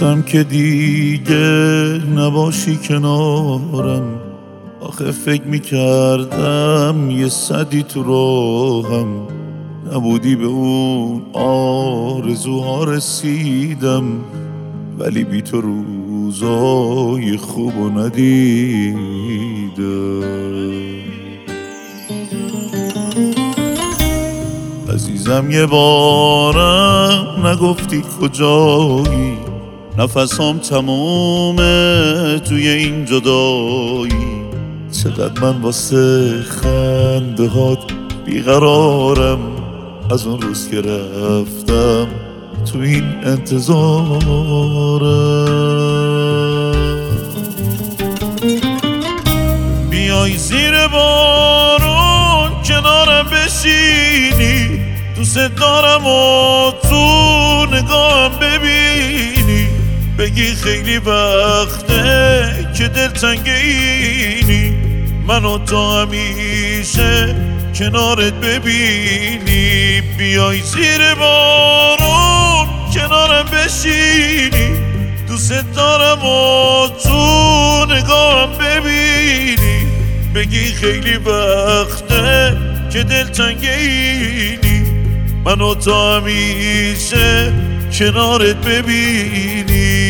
میترسم که دیگه نباشی کنارم. آخه فکر میکردم یه صدی تو راهم، نبودی به اون آرزوها رسیدم. ولی بی تو روزای خوبو ندیدم. عزیزم یه بارم نگفتی کجایی، نفسام تمومه توی این جدایی. چقدر من واسه خنده هات بیقرارم، از اون روز که رفتم تو این انتظارم. بیای زیر بارون کنارم بشینی، دوست دارم و تو نگاهم ببینی. بگی خیلی وقته که دلتنگ اینی، منو تا همیشه کنارت ببینی. بیای زیر بارون کنارم بشینی، دوست دارم و تو نگاهم ببینی. بگی خیلی وقته که دلتنگ اینی، منو تا همیشه کنارت ببینی.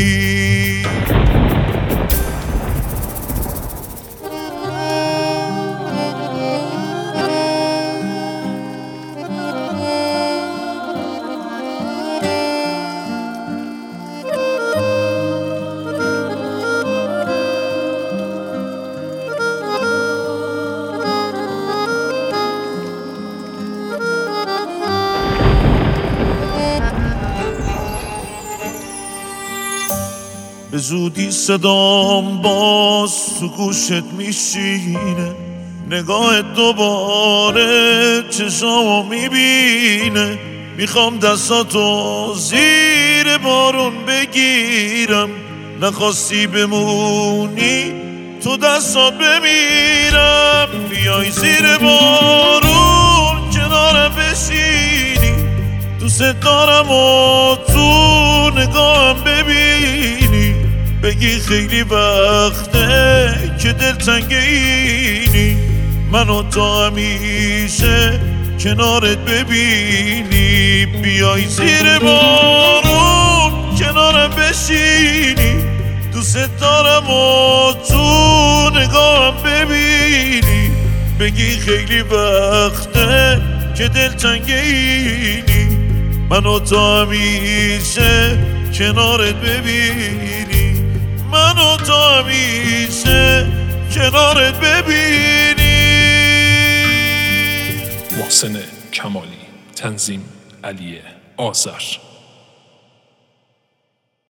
به زودی صدام باز تو گوشت میشینه، نگاهت دوباره چشامو میبینه. میخوام دستاتو زیر بارون بگیرم، نخواستی بمونی تو دستات بمیرم. بیای زیر بارون کنارم بشینی، دوست دارم و تو نگاهم ببینی. بگی خیلی وقته که دلتنگ اینی، منو تا همیشه کنارت ببینی. بیای زیر بارون کنارم بشینی، دوست دارم و تو نگاهم ببینی. بگی خیلی وقته که دلتنگ اینی، منو تا همیشه کنارت ببینی. منو تا همیشه کنارت ببینی. محسن کمالی، تنظیم علی آذر.